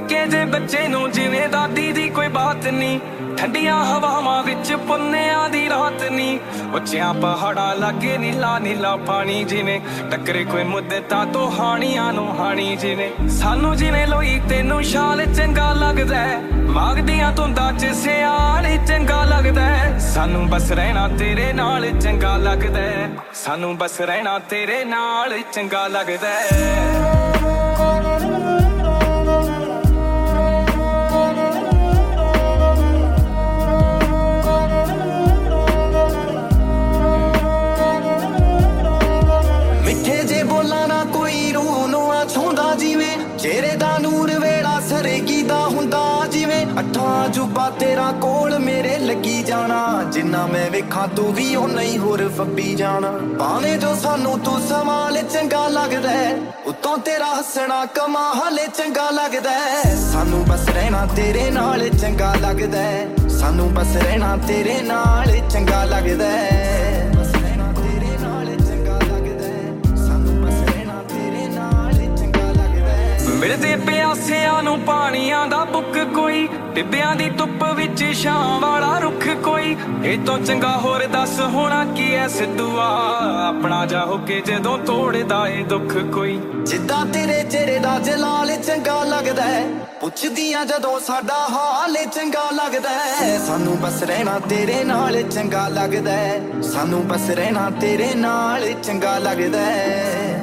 ਨਿੱਕੇ ਜੇ ਬੱਚੇ ਨੂੰ ਜਿਵੇਂ ਦਾਦੀ ਦੀ ਕੋਈ ਬਾਤ ਨਹੀਂ, ਠੰਡੀਆਂ ਹਵਾਵਾਂ ਵਿੱਚ ਪੁੰਨਿਆਂ ਦੀ ਰਾਤ ਨੀ। ਉੱਚਿਆਂ ਪਹਾੜਾਂ ਲਾਗੇ ਨੀਲਾ ਨੀਲਾ ਪਾਣੀ, ਜਿਵੇਂ ਟੱਕਰੇ ਕੋਈ ਮੁੱਦਤਾਂ ਤੋਂ ਹਾਣੀਆਂ ਨੂੰ ਹਾਣੀ। ਜਿਵੇਂ ਸਾਨੂੰ ਜਿਵੇਂ ਲੋਈ ਤੈਨੂੰ ਸ਼ਾਲ ਚੰਗਾ ਲੱਗਦਾ, ਮਾਘ ਦੀਆਂ ਧੁੰਦਾਂ 'ਚ ਸਿਆਲ ਚੰਗਾ ਲੱਗਦਾ। ਸਾਨੂੰ ਬਸ ਰਹਿਣਾ ਤੇਰੇ ਨਾਲ ਚੰਗਾ ਲੱਗਦਾ, ਸਾਨੂੰ ਬਸ ਰਹਿਣਾ ਤੇਰੇ ਨਾਲ ਚੰਗਾ ਲੱਗਦਾ। ਮਿੱਠੇ ਜੇ ਬੋਲਾਂ ਨਾ ਕੋਈ ਰੂਹ ਨੂੰ ਆ ਛੂੰਦਾ, ਜਿਵੇਂ ਚਿਹਰੇ ਦਾ ਨੂਰ ਵੇੜਾ ਸਰੇਗੀ ਦਾ ਹੁੰਦਾ। ਜਿਵੇਂ ਅੱਠਾਂ ਜੁਬਾ ਤੇਰਾ ਕੋਲ ਮੇਰੇ ਲੱਗੀ ਜਾਣਾ, ਜਿੰਨਾ ਮੈਂ ਵੇਖਾਂ ਤੂੰ ਵੀ ਉਹ ਨਹੀਂ ਹੋਰ ਫੱਬੀ ਜਾਣਾ। ਭਾਵੇਂ ਜੋ ਸਾਨੂੰ ਤੂੰ ਸਮਾਲ ਚੰਗਾ ਲੱਗਦਾ, ਉੱਤੋਂ ਤੇਰਾ ਹੱਸਣਾ ਕਮਾਲ ਚੰਗਾ ਲੱਗਦਾ। ਸਾਨੂੰ ਬਸ ਰਹਿਣਾ ਤੇਰੇ ਨਾਲ ਚੰਗਾ ਲੱਗਦਾ, ਸਾਨੂੰ ਬਸ ਰਹਿਣਾ ਤੇਰੇ ਨਾਲ ਚੰਗਾ ਲੱਗਦਾ। ਮਿਲਦੇ ਪਿਆਸਿਆਂ ਨੂੰ ਪਾਣੀਆਂ ਦਾ ਬੁੱਕ ਕੋਈ, ਟਿੱਬਿਆਂ ਦੀ ਧੁੱਪ ਵਿੱਚ ਛਾਂ ਵਾਲਾ ਰੁੱਖ ਕੋਈ। ਇਹ ਤੋਂ ਚੰਗਾ ਹੋਰ ਦੱਸ ਹੋਣਾ ਕੀ ਐ ਸਿੱਧੂਆ, ਆਪਣਾ ਜਾ ਹੋ ਕੇ ਜਦੋਂ ਤੋੜਦਾ ਏ ਦੁੱਖ ਕੋਈ। ਜਿੱਦਾਂ ਤੇਰੇ ਚਿਹਰੇ ਦਾ ਜਲਾਲ ਚੰਗਾ ਲੱਗਦਾ, ਪੁੱਛਦੀਆਂ ਜਦੋਂ ਸਾਡਾ ਹਾਲ ਚੰਗਾ ਲੱਗਦਾ। ਸਾਨੂੰ ਬਸ ਰਹਿਣਾ ਤੇਰੇ ਨਾਲ ਚੰਗਾ ਲੱਗਦਾ, ਸਾਨੂੰ ਬਸ ਰਹਿਣਾ ਤੇਰੇ ਨਾਲ ਚੰਗਾ ਲੱਗਦਾ।